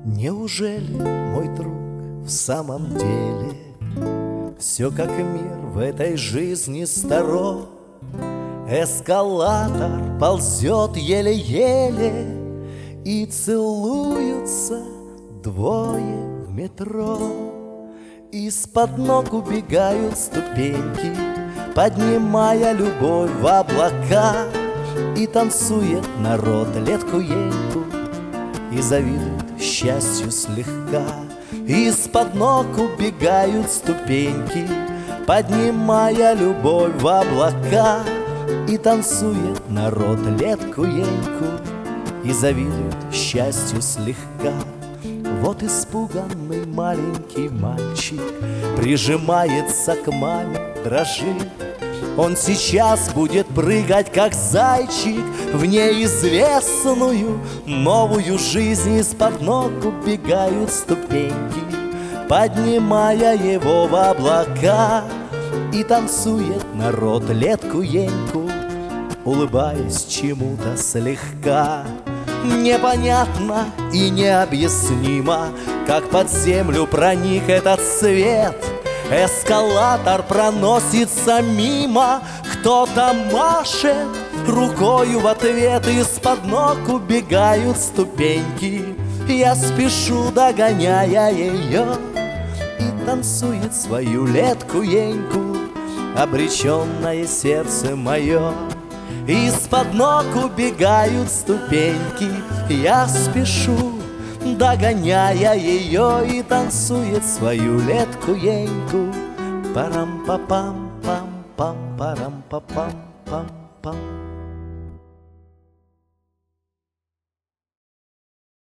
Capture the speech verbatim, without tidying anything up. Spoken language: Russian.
Неужели, мой друг, в самом деле все как мир в этой жизни старо? Эскалатор ползет еле-еле, и целуются двое в метро. Из-под ног убегают ступеньки, поднимая любовь в облака. И танцует народ летку-ельку и завидует счастью слегка. Из-под ног убегают ступеньки, поднимая любовь в облака. И танцует народ летку-ельку и завидует счастью слегка. Вот испуганный маленький мальчик прижимается к маме, дрожит. Он сейчас будет прыгать, как зайчик, в неизвестную новую жизнь. Из-под ног убегают ступеньки, поднимая его в облака. И танцует народ летку-ельку, улыбаясь чему-то слегка. Непонятно и необъяснимо, как под землю проник этот свет. Эскалатор проносится мимо, кто-то машет рукою в ответ. Из-под ног убегают ступеньки, я спешу, догоняя ее. И танцует свою летку-ельку обреченное сердце мое. Из-под ног убегают ступеньки, я спешу, догоняя ее. И танцует свою летку-ельку. Парам-па-пам-пам-пам, парам-па-пам-пам-пам.